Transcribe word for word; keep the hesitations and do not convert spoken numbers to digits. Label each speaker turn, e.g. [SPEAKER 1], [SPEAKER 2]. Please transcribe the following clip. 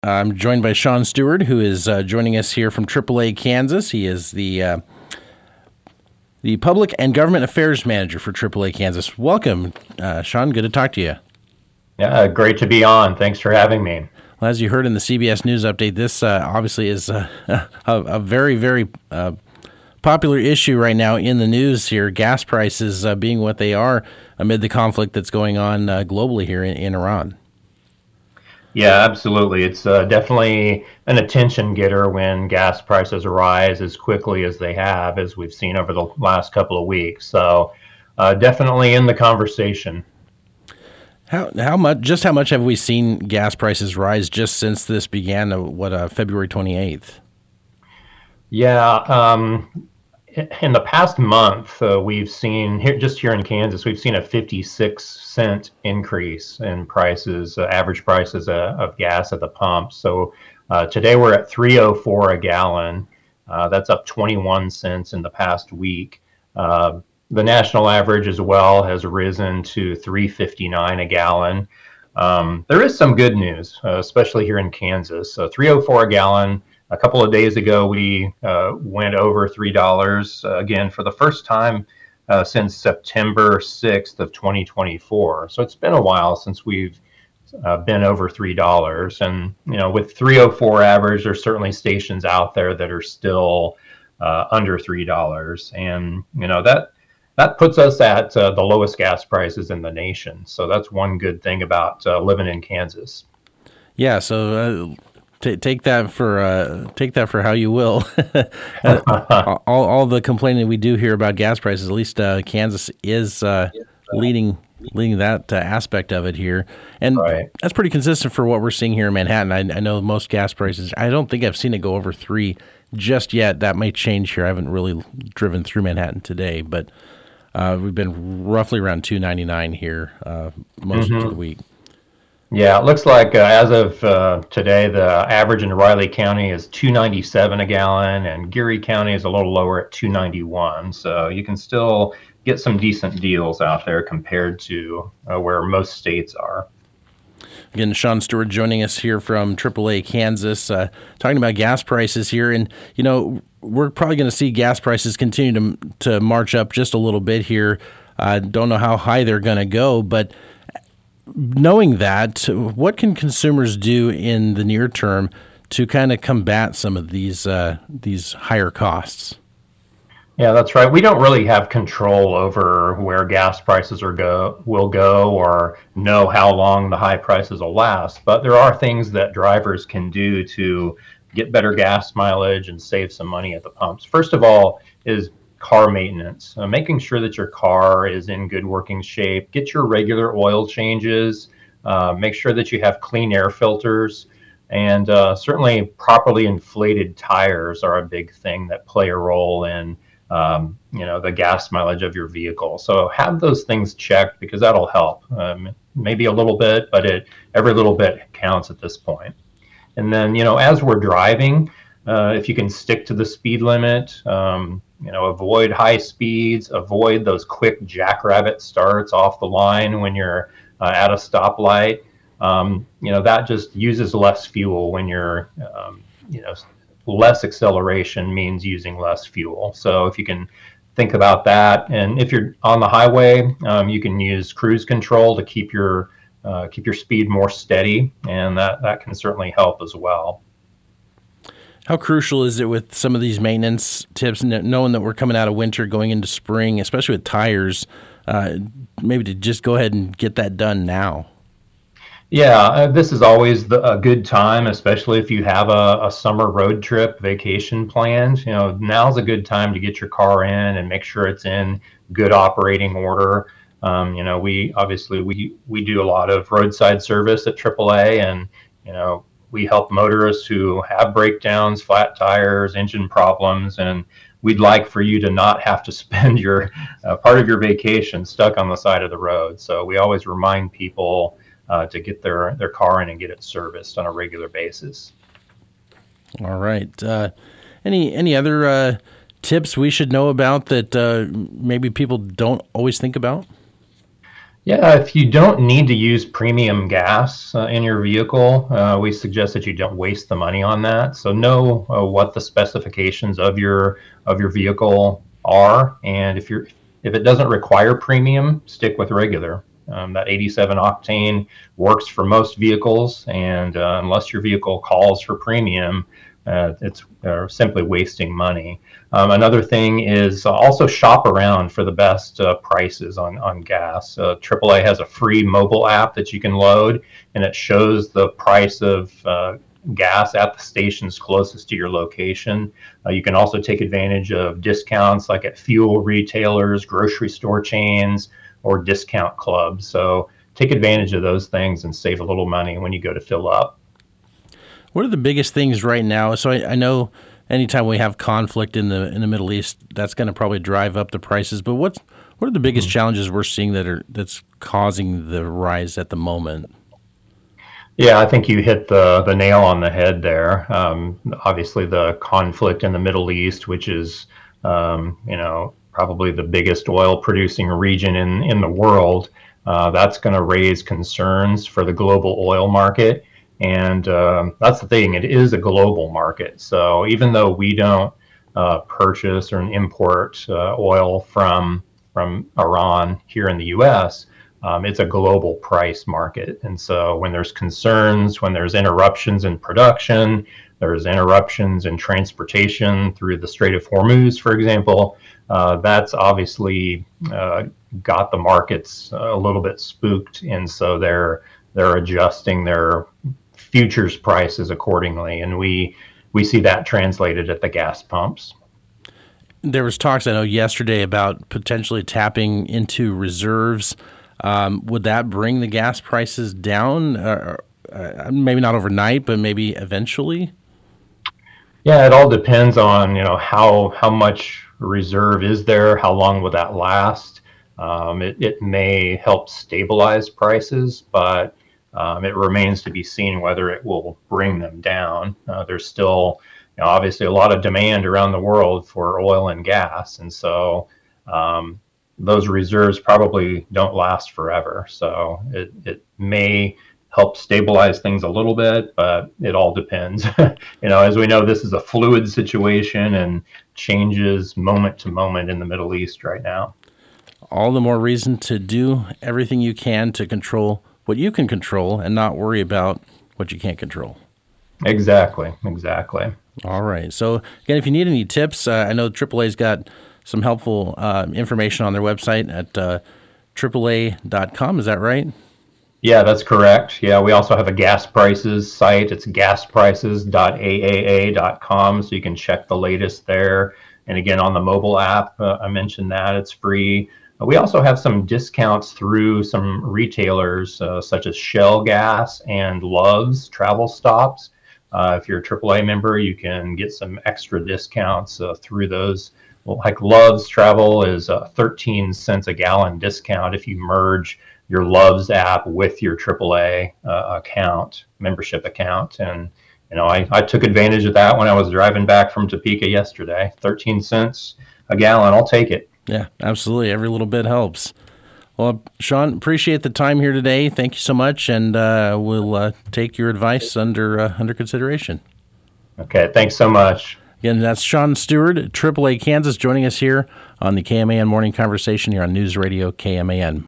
[SPEAKER 1] I'm joined by Sean Stewart, who is uh, joining us here from triple A Kansas. He is the uh, the Public and Government Affairs Manager for triple A Kansas. Welcome, uh, Sean. Good to talk to you.
[SPEAKER 2] Yeah, great to be on. Thanks for having me.
[SPEAKER 1] Well, as you heard in the C B S News update, this uh, obviously is uh, a, a very, very uh, popular issue right now in the news here, gas prices uh, being what they are amid the conflict that's going on uh, globally here in, in Iran.
[SPEAKER 2] Yeah, absolutely. It's uh, definitely an attention getter when gas prices rise as quickly as they have, as we've seen over the last couple of weeks. So uh, definitely in the conversation.
[SPEAKER 1] How how much? Just how much have we seen gas prices rise just since this began? Uh, what uh, February twenty-eighth?
[SPEAKER 2] Yeah, um, in the past month, uh, we've seen here just here in Kansas, we've seen a fifty-six cent increase in prices, uh, average prices uh, of gas at the pump. So uh, today we're at three oh four a gallon. Uh, that's up twenty-one cents in the past week. Uh, the national average as well has risen to three fifty-nine a gallon. Um, there is some good news, uh, especially here in Kansas. So three oh four a gallon. A couple of days ago, we uh, went over three dollars uh, again for the first time uh, since September sixth of twenty twenty-four. So it's been a while since we've uh, been over three dollars. And, you know, with three oh four average, there's certainly stations out there that are still uh, under three dollars. And, you know, that that puts us at uh, the lowest gas prices in the nation. So that's one good thing about uh, living in Kansas.
[SPEAKER 1] Yeah, so... Uh... T- take that for uh, take that for how you will. all, all the complaining we do here about gas prices, at least uh, Kansas is uh, leading leading that uh, aspect of it here, and
[SPEAKER 2] right.
[SPEAKER 1] That's pretty consistent for what we're seeing here in Manhattan. I, I know most gas prices. I don't think I've seen it go over three just yet. That might change here. I haven't really driven through Manhattan today, but uh, we've been roughly around two ninety-nine here uh, most mm-hmm. of the week.
[SPEAKER 2] Yeah, it looks like uh, as of uh, today, the average in Riley County is two ninety-seven a gallon, and Geary County is a little lower at two ninety-one. So you can still get some decent deals out there compared to uh, where most states are.
[SPEAKER 1] Again, Sean Stewart joining us here from triple A Kansas, uh, talking about gas prices here. And, you know, we're probably going to see gas prices continue to, to march up just a little bit here. I uh, don't know how high they're going to go, but knowing that, what can consumers do in the near term to kind of combat some of these uh, these higher costs?
[SPEAKER 2] Yeah, that's right. We don't really have control over where gas prices are go will go or know how long the high prices will last. But there are things that drivers can do to get better gas mileage and save some money at the pumps. First of all is car maintenance, uh, making sure that your car is in good working shape. Get your regular oil changes, uh, make sure that you have clean air filters, and uh, certainly properly inflated tires are a big thing that play a role in um, you know, the gas mileage of your vehicle. So have those things checked because that'll help. Um, maybe a little bit, but it every little bit counts at this point. And then, you know, as we're driving, uh, if you can stick to the speed limit, um, you know, avoid high speeds, avoid those quick jackrabbit starts off the line when you're uh, at a stoplight. Um, you know, that just uses less fuel when you're, um, you know, less acceleration means using less fuel. So if you can think about that, and if you're on the highway, um, you can use cruise control to keep your uh, keep your speed more steady, and that, that can certainly help as well.
[SPEAKER 1] How crucial is it with some of these maintenance tips, knowing that we're coming out of winter, going into spring, especially with tires, uh, maybe to just go ahead and get that done now?
[SPEAKER 2] Yeah, uh, this is always the, a good time, especially if you have a, a summer road trip vacation planned. You know, now's a good time to get your car in and make sure it's in good operating order. Um, you know, we obviously we we do a lot of roadside service at triple A, and you know, we help motorists who have breakdowns, flat tires, engine problems, and we'd like for you to not have to spend your uh, part of your vacation stuck on the side of the road. So we always remind people uh, to get their, their car in and get it serviced on a regular basis.
[SPEAKER 1] All right. Uh, any any other uh, tips we should know about that uh, maybe people don't always think about?
[SPEAKER 2] Yeah, if you don't need to use premium gas uh, in your vehicle, uh, we suggest that you don't waste the money on that. So know uh, what the specifications of your of your vehicle are, and if you're if it doesn't require premium, stick with regular. Um, that eighty-seven octane works for most vehicles, and uh, unless your vehicle calls for premium, uh, it's uh, simply wasting money. Um, another thing is uh, also shop around for the best uh, prices on, on gas. Uh, triple A has a free mobile app that you can load, and it shows the price of uh, gas at the stations closest to your location. Uh, you can also take advantage of discounts like at fuel retailers, grocery store chains, or discount clubs. So take advantage of those things and save a little money when you go to fill up.
[SPEAKER 1] What are the biggest things right now? So I, I know anytime we have conflict in the in the Middle East, that's going to probably drive up the prices. But what's what are the biggest mm-hmm. challenges we're seeing that are that's causing the rise at the moment?
[SPEAKER 2] Yeah, I think you hit the the nail on the head there. Um, obviously, the conflict in the Middle East, which is um, you know probably the biggest oil producing region in in the world, uh, that's going to raise concerns for the global oil market. And um, that's the thing, it is a global market. So even though we don't uh, purchase or import uh, oil from from Iran here in the U S, um, it's a global price market. And so when there's concerns, when there's interruptions in production, there's interruptions in transportation through the Strait of Hormuz, for example, uh, that's obviously uh, got the markets a little bit spooked. And so they're they're adjusting their futures prices accordingly, and we we see that translated at the gas pumps.
[SPEAKER 1] There was talks, I know, yesterday about potentially tapping into reserves. Um, would that bring the gas prices down? Uh, uh, maybe not overnight, but maybe eventually.
[SPEAKER 2] Yeah, it all depends on you know how how much reserve is there, how long will that last. Um, it it may help stabilize prices, but Um, it remains to be seen whether it will bring them down. Uh, there's still, you know, obviously a lot of demand around the world for oil and gas, and so um, those reserves probably don't last forever. So it, it may help stabilize things a little bit, but it all depends. You know, as we know, this is a fluid situation and changes moment to moment in the Middle East right now.
[SPEAKER 1] All the more reason to do everything you can to control what you can control and not worry about what you can't control.
[SPEAKER 2] Exactly, exactly.
[SPEAKER 1] All right. So again, if you need any tips, uh, I know triple A's got some helpful uh, information on their website at uh, triple A dot com. Is that right?
[SPEAKER 2] Yeah, that's correct. Yeah, we also have a gas prices site. It's gas prices dot A A A dot com, so you can check the latest there. And again, on the mobile app, uh, I mentioned that it's free. We also have some discounts through some retailers uh, such as Shell Gas and Love's Travel Stops. Uh, if you're a triple A member, you can get some extra discounts uh, through those. Like Love's Travel is uh, thirteen cents a gallon discount if you merge your Love's app with your triple A uh, account, membership account. And you know, I, I took advantage of that when I was driving back from Topeka yesterday. thirteen cents a gallon, I'll take it.
[SPEAKER 1] Yeah, absolutely. Every little bit helps. Well, Sean, appreciate the time here today. Thank you so much, and uh, we'll uh, take your advice under uh, under consideration.
[SPEAKER 2] Okay, thanks so much.
[SPEAKER 1] Again, that's Sean Stewart, triple A Kansas, joining us here on the K M A N Morning Conversation here on News Radio K M A N.